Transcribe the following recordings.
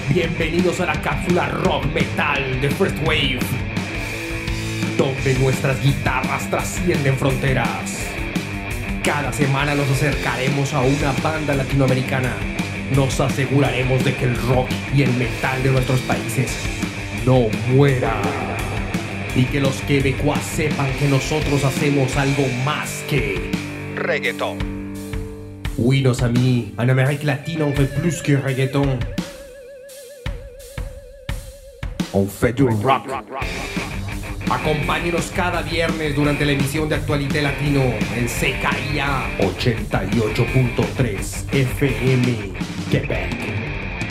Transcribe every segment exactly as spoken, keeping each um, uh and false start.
Bienvenidos a la cápsula rock metal de First Wave, donde nuestras guitarras trascienden fronteras. Cada semana nos acercaremos a una banda latinoamericana. Nos aseguraremos de que el rock y el metal de nuestros países no muera. Y que los quebecuas sepan que nosotros hacemos algo más que reggaeton. Oui, nos amis, en Amérique latine on fait plus que reggaeton. On fait du rock. Acompáñenos cada viernes durante la emisión de Actualité Latino en C K I A ochenta y ocho punto tres F M, Quebec.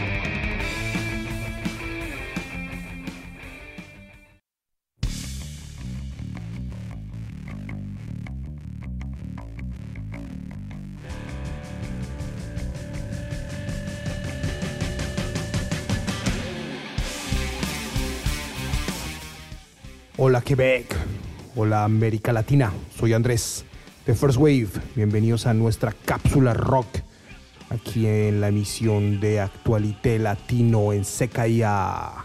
Hola Quebec, hola América Latina, soy Andrés de First Wave. Bienvenidos a nuestra cápsula rock aquí en la emisión de Actualité Latino en C K I A.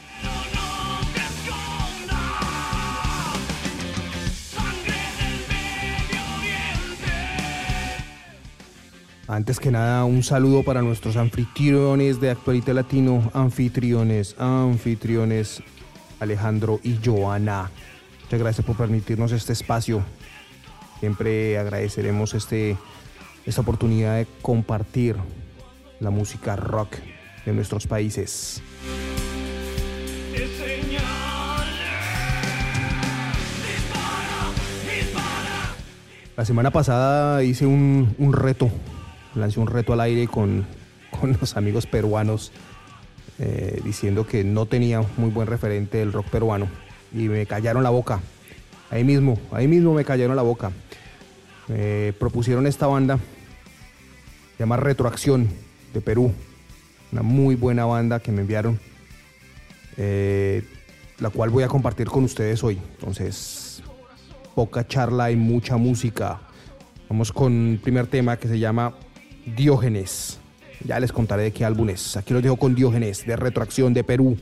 Antes que nada, un saludo para nuestros anfitriones de Actualité Latino, anfitriones, anfitriones. Alejandro y Joana, muchas gracias por permitirnos este espacio. Siempre agradeceremos este, esta oportunidad de compartir la música rock de nuestros países. La semana pasada hice un, un reto, lancé un reto al aire con, con los amigos peruanos. Eh, diciendo que no tenía muy buen referente del rock peruano y me callaron la boca, ahí mismo, ahí mismo me callaron la boca. Me propusieron esta banda, se llama Retroacción, de Perú, una muy buena banda que me enviaron, eh, la cual voy a compartir con ustedes hoy. Entonces, poca charla y mucha música. Vamos con el primer tema que se llama Diógenes. Ya les contaré de qué álbum es. Aquí los dejo con Diógenes, de Retroacción de Perú.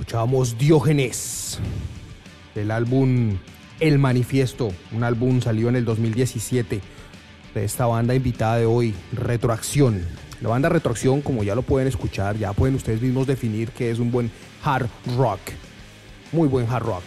Escuchábamos Diógenes, del álbum El Manifiesto, un álbum salido en el dos mil diecisiete de esta banda invitada de hoy, Retroacción. La banda Retroacción, como ya lo pueden escuchar, ya pueden ustedes mismos definir que es un buen hard rock, muy buen hard rock.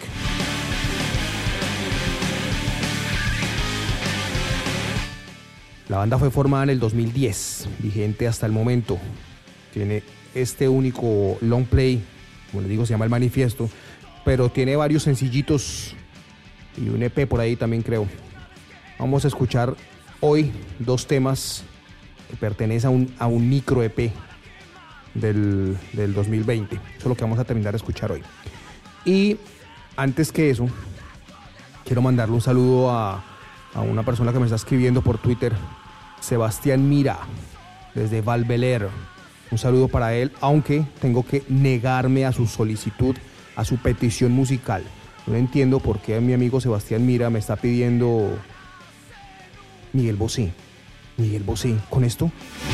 La banda fue formada en el dos mil diez, vigente hasta el momento. Tiene este único long play, como les digo, se llama El Manifiesto, pero tiene varios sencillitos y un E P por ahí también, creo. Vamos a escuchar hoy dos temas que pertenecen a un, a un micro E P del, del dos mil veinte. Eso es lo que vamos a terminar de escuchar hoy. Y antes que eso, quiero mandarle un saludo a, a una persona que me está escribiendo por Twitter, Sebastián Mira, desde Valveler. Un saludo para él, aunque tengo que negarme a su solicitud, a su petición musical. No entiendo por qué mi amigo Sebastián Mira me está pidiendo Miguel Bosé. Miguel Bosé, ¿con esto?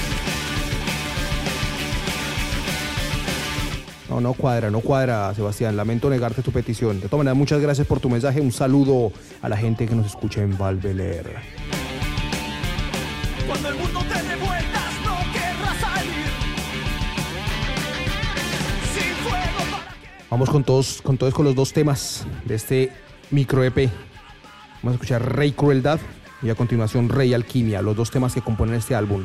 No, no cuadra, no cuadra, Sebastián. Lamento negarte tu petición. De todas maneras, muchas gracias por tu mensaje. Un saludo a la gente que nos escucha en Valveler. Cuando el mundo te dé vueltas, no querrás salir. Sin fuego para que... Vamos con todos, con todos con los dos temas de este micro E P. Vamos a escuchar Rey Crueldad y a continuación Rey Alquimia, los dos temas que componen este álbum.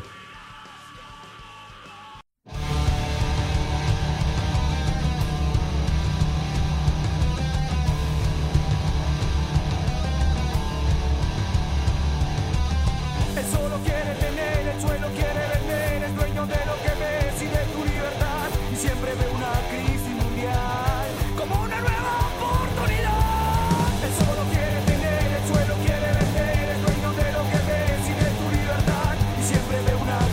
El solo quiere tener, el suelo quiere vender, es dueño de lo que ves y de tu libertad. Y siempre ve una crisis mundial como una nueva oportunidad. El solo quiere tener, el suelo quiere vender, es dueño de lo que ves y de tu libertad. Y siempre ve una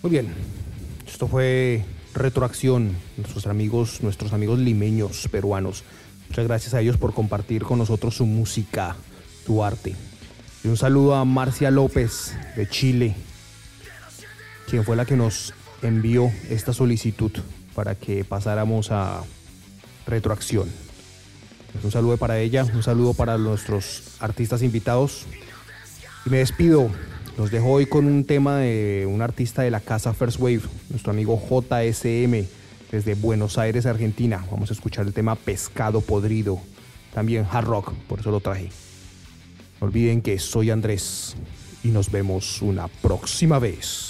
Muy bien, esto fue Retroacción, nuestros amigos, nuestros amigos limeños, peruanos. Muchas gracias a ellos por compartir con nosotros su música, su arte. Y un saludo a Marcia López de Chile, quien fue la que nos envió esta solicitud para que pasáramos a Retroacción. Un saludo para ella, un saludo para nuestros artistas invitados. Y me despido. Los dejo hoy con un tema de un artista de la casa First Wave, nuestro amigo J S M, desde Buenos Aires, Argentina. Vamos a escuchar el tema Pescado Podrido, también hard rock, por eso lo traje. No olviden que soy Andrés y nos vemos una próxima vez.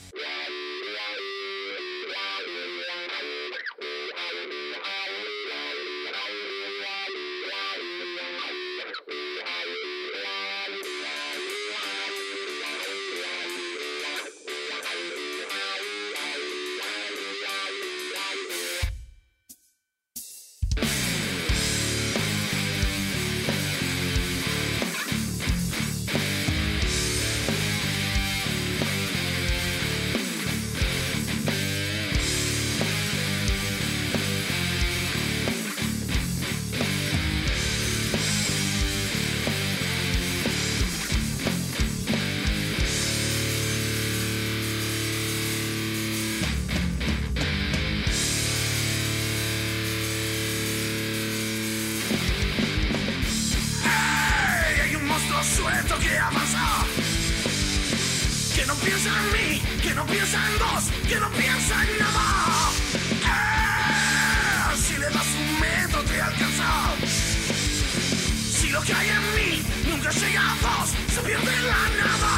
Suelto que avanza, que no piensa en mí, que no piensa en vos, que no piensa en nada. Eh, si le das un metro te alcanza. Si lo que hay en mí nunca llega a vos, se pierde en la nada.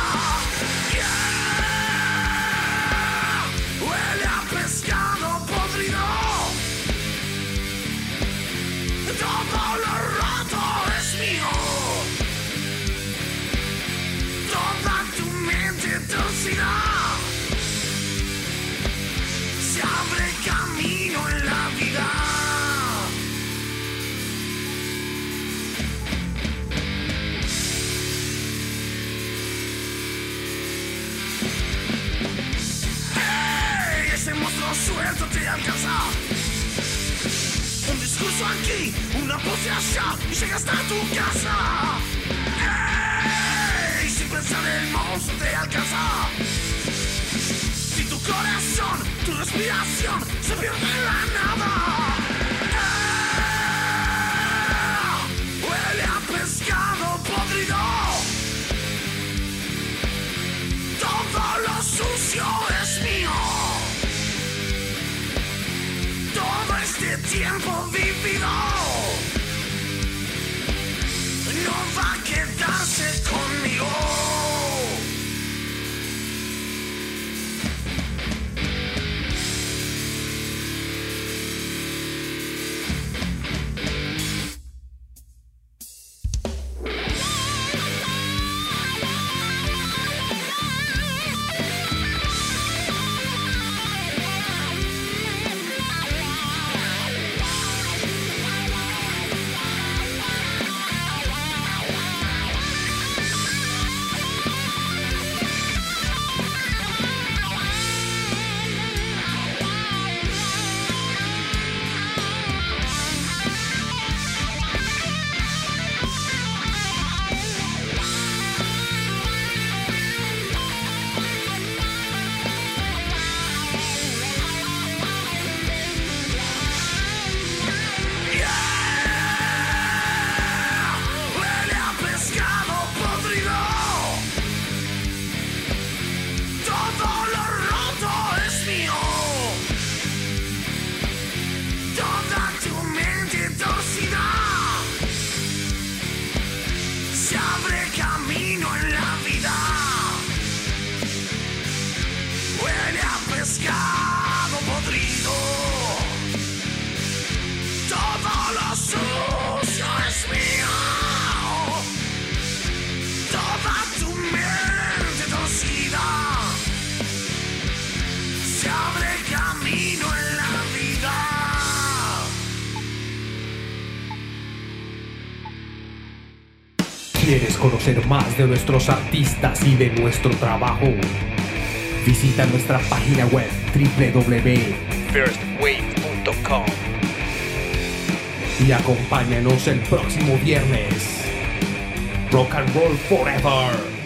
Yeah. Huele a pescado podrido. Todo lo roto es mío. Se abre camino en la vida. ¡Hey! Ese monstruo suelto te alcanza. Un discurso aquí, una pose allá y llega hasta tu casa. ¡Hey! Sin pensar el monstruo te alcanza. Si tu corazón, tu respiración se pierde en la nada. Eh, huele a pescado podrido. Todo lo sucio es mío. Todo este tiempo vivido no va a quedarse conmigo. ¿Quieres conocer más de nuestros artistas y de nuestro trabajo? Visita nuestra página web doble u doble u doble u punto first wave punto com y acompáñanos el próximo viernes. Rock and roll forever.